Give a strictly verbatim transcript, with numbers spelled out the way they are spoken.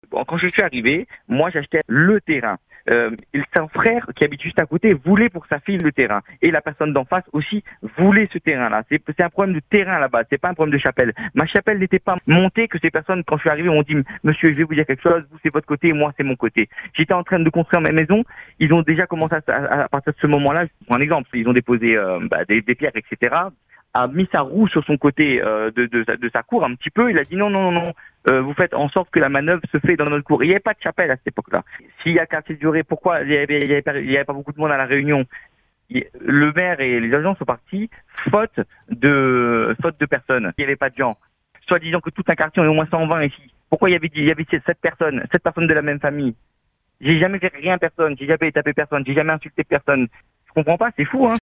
Bon, quand je suis arrivé, moi j'achetais le terrain. Euh, et son frère qui habite juste à côté voulait pour sa fille le terrain. Et la personne d'en face aussi voulait ce terrain-là. C'est, c'est un problème de terrain là-bas, c'est pas un problème de chapelle. Ma chapelle n'était pas montée que ces personnes, quand je suis arrivé, m'ont dit « Monsieur, je vais vous dire quelque chose, vous c'est votre côté et moi c'est mon côté ». J'étais en train de construire ma maison, ils ont déjà commencé à, à, à partir de ce moment-là, je prends un exemple, ils ont déposé euh, bah, des, des pierres, et cetera, a mis sa roue sur son côté euh, de, de, de sa cour un petit peu. Il a dit non, non, non, non, euh, vous faites en sorte que la manœuvre se fait dans notre cour. Il n'y avait pas de chapelle à cette époque-là. S'il y a quartier duré, pourquoi il n'y avait, il y avait, pas, il y avait pas beaucoup de monde à la réunion? Le maire et les agents sont partis faute de faute de personnes. Il n'y avait pas de gens. Soit disant que tout un quartier, on est au moins cent vingt ici. Pourquoi il y avait, il y avait sept personnes, sept personnes de la même famille? J'ai jamais fait rien à personne, j'ai jamais tapé personne, j'ai jamais insulté personne. Je comprends pas, c'est fou, hein.